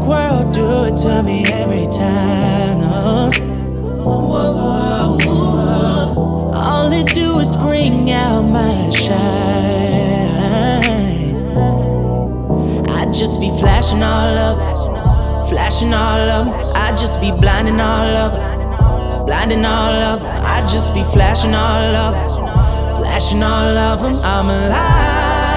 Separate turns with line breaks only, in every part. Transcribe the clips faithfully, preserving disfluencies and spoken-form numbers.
Dark world, do it to me every time. Oh. Whoa, whoa, whoa. All it do is bring out my shine. I just be flashing all of it, flashing all of it. I just be blinding all of it, blinding all of it. I just be flashing all of it, flashing all of them. I'm alive.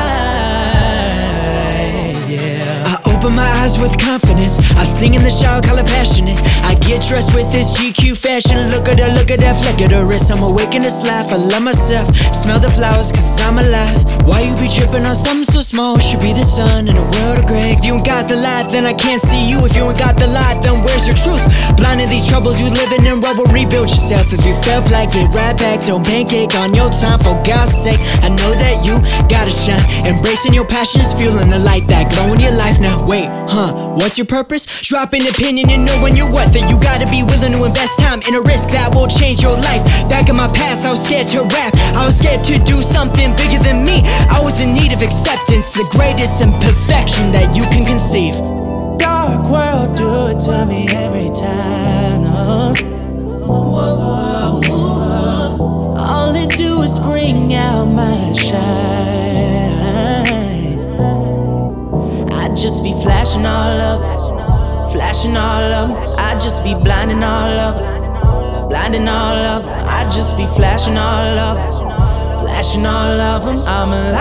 Open my eyes with confidence. I sing in the shower, call it passionate. I get dressed with this G Q fashion. Look at her, look at that flick of the wrist. I'm awake in this life, I love myself. Smell the flowers cause I'm alive. Why you be tripping on something so small? Should be the sun in a world of gray. If you ain't got the light, then I can't see you. If you ain't got the light, then where's your truth? Blind to these troubles, you living in rubble. Rebuild yourself. If you felt like it, right back. Don't pancake on your time, for God's sake. I know that you gotta shine. Embracing your passion is fueling the light that glow in your life now. Wait, huh, what's your purpose? Drop an opinion and knowing your worth it. You gotta be willing to invest time in a risk that will change your life. Back in my past, I was scared to rap. I was scared to do something bigger than me. I was in need of acceptance, the greatest imperfection that you can conceive.
Dark world, do it to me every time. Oh. Whoa, whoa, whoa. All it do is bring out my shine. I just be flashing all of it, flashing all of them. I just be blinding all of it, blinding all of them. I just be flashing all of it, flashing all of them. I'm alive,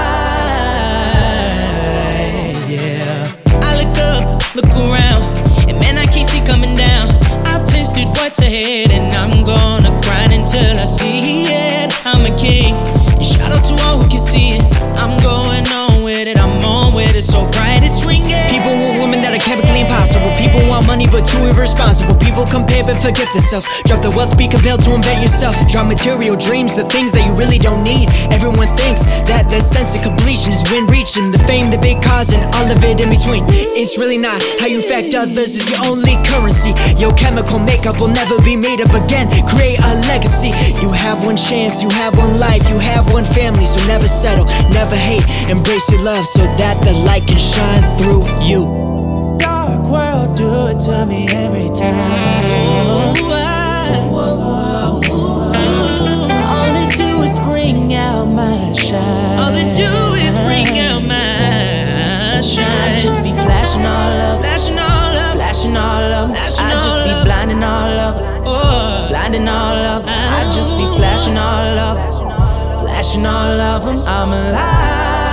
yeah.
I look up, look around, and man, I can't see coming down. I've tasted what's ahead, and I'm gonna grind until I see it. I'm a king, and shout out to all who can see it. I'm going on with it, I'm on with it, so bright it's ringing.
People want women that are chemically impossible. People want money but too irresponsible. People compare but forget themselves. Drop the wealth, be compelled to invent yourself. Draw material dreams, the things that you really don't need. Everyone thinks that the sense of completion is when reaching the fame, the big cars, and all of it in between. It's really not. How you affect others is your only currency. Your chemical makeup will never be made up again. Create a legacy. You have one chance, you have one life, you have one family, so never settle, never hate. Embrace your love so that the light can shine through you.
Dark world, do it to me every time. Ooh, I, whoa, whoa, whoa. All it do is bring out my shine.
All it do is bring out my shine.
I just be flashing all of it,
flashing all of it,
flashing all of it. I just be blinding all of it,
oh,
blinding all of it. I just be flashing all of it, flashing all of them. I'm alive.